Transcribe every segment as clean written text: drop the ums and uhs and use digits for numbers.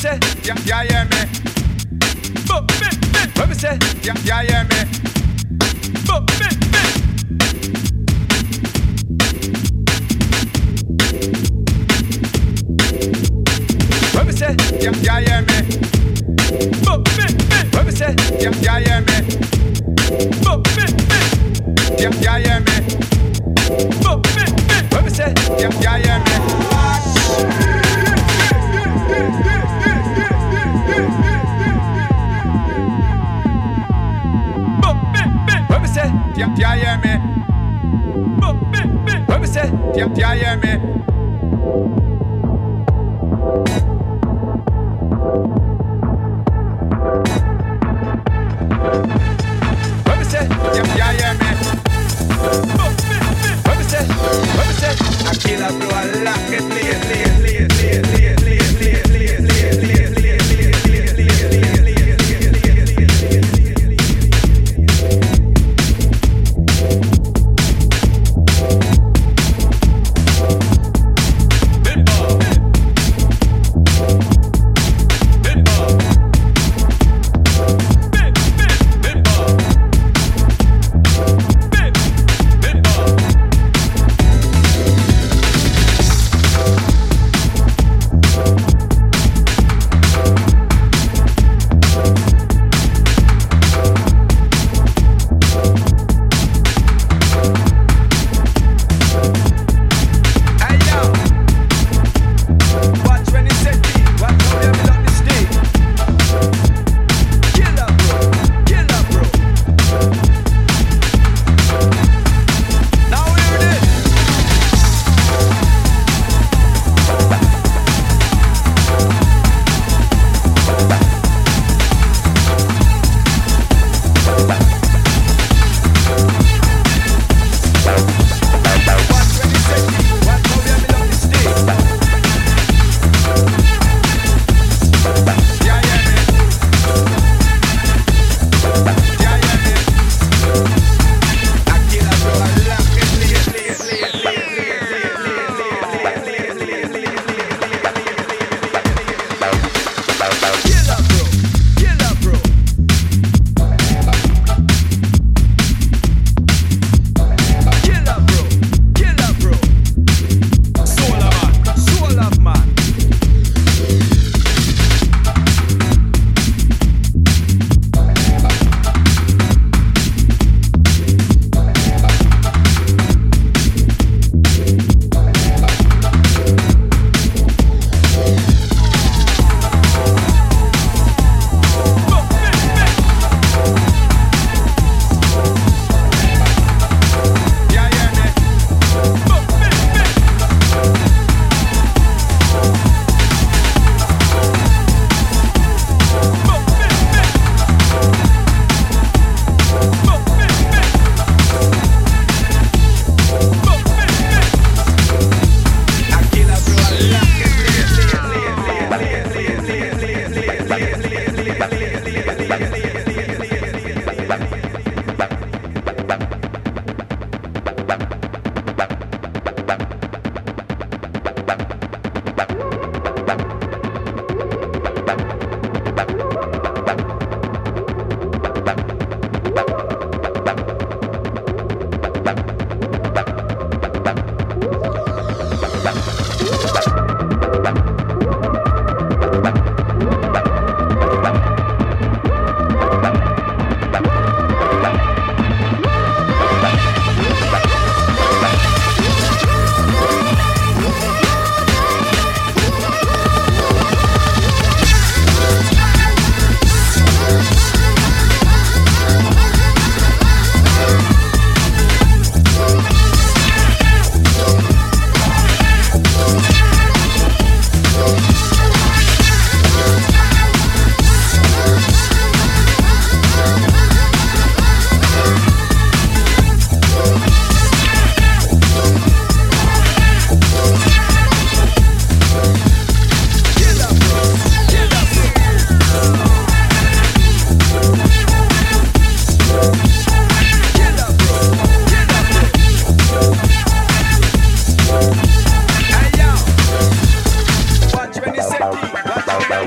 say? Yeah, hear me. When me say? Yeah, hear me. When me say? Yeah, hear me. When me say? Yeah, hear me. Yeah, hear me. When me say? Yeah, hear me. When me say, yeah, hear me. When me say, yeah, hear me. When me say, yeah, hear me. When me say, I kill a flow a lot, get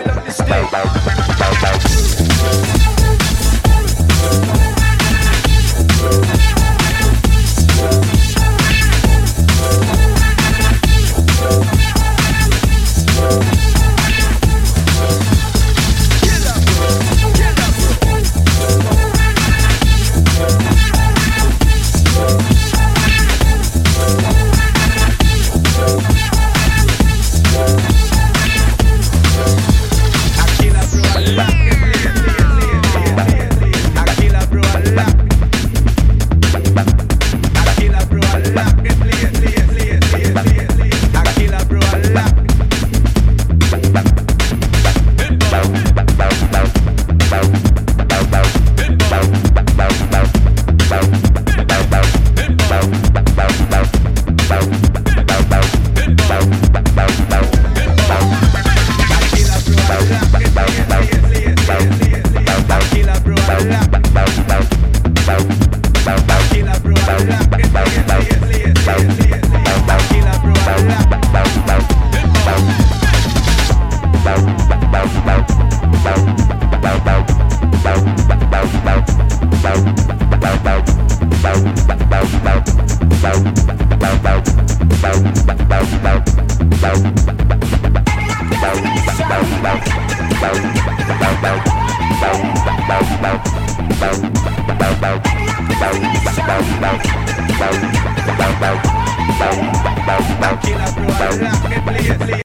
up the stage. Killer, bro, I rock it, play it, play it.